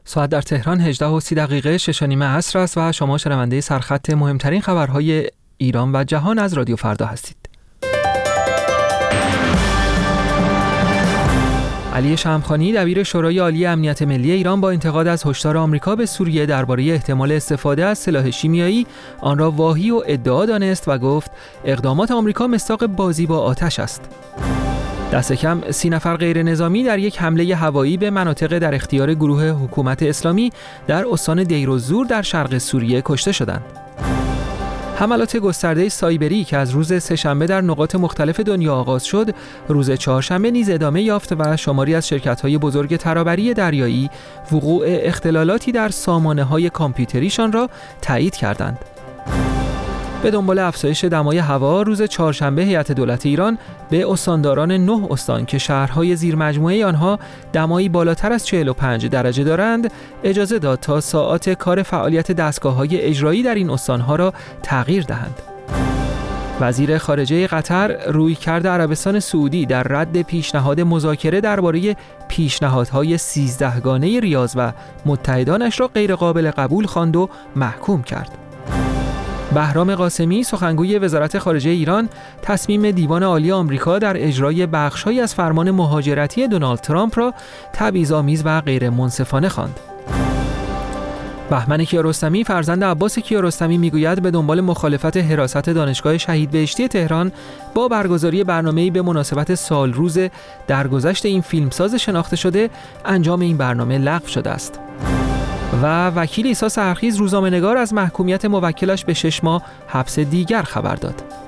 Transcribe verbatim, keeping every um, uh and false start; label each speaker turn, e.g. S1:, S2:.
S1: ساعت در تهران هجده و سی دقیقه شش و نیم عصر است و شما شنونده سرخط مهمترین خبرهای ایران و جهان از رادیو فردا هستید. علی شمخانی دبیر شورای عالی امنیت ملی ایران با انتقاد از هشدار آمریکا به سوریه درباره احتمال استفاده از سلاح شیمیایی آن را واهی و ادعا دانست و گفت اقدامات آمریکا مصداق بازی با آتش است. دست کم سی نفر غیر نظامی در یک حمله هوایی به مناطق در اختیار گروه حکومت اسلامی در استان دیرالزور در شرق سوریه کشته شدند. حملات گسترده سایبری که از روز سه‌شنبه در نقاط مختلف دنیا آغاز شد، روز چهارشنبه نیز ادامه یافت و شماری از شرکت‌های بزرگ ترابری دریایی وقوع اختلالاتی در سامانه‌های کامپیوتریشان را تایید کردند. به دنبال افزایش دمای هوا، روز چهارشنبه هیئت دولت ایران به استانداران نه استان که شهرهای زیر مجموعه آنها دمایی بالاتر از چهل و پنج درجه دارند، اجازه داد تا ساعات کار فعالیت دستگاه‌های اجرایی در این استانها را تغییر دهند. وزیر خارجه قطر رویکرد عربستان سعودی در رد پیشنهاد مذاکره درباره پیشنهادهای سیزدهگانه ریاض و متحدانش را غیرقابل قبول خواند و محکوم کرد. بهرام قاسمی سخنگوی وزارت خارجه ایران تصمیم دیوان عالی آمریکا در اجرای بخش‌هایی از فرمان مهاجرتی دونالد ترامپ را تبعیض‌آمیز و غیر منصفانه خواند. بهمن کیارستمی فرزند عباس کیارستمی میگوید به دنبال مخالفت حراست دانشگاه شهید بهشتی تهران با برگزاری برنامه‌ای به مناسبت سال روز درگذشت این فیلمساز شناخته شده، انجام این برنامه لغو شده است. و وکیل عیسی سحرخیز روزنامه‌نگار از محکومیت موکلش به شش ماه حبس دیگر خبر داد.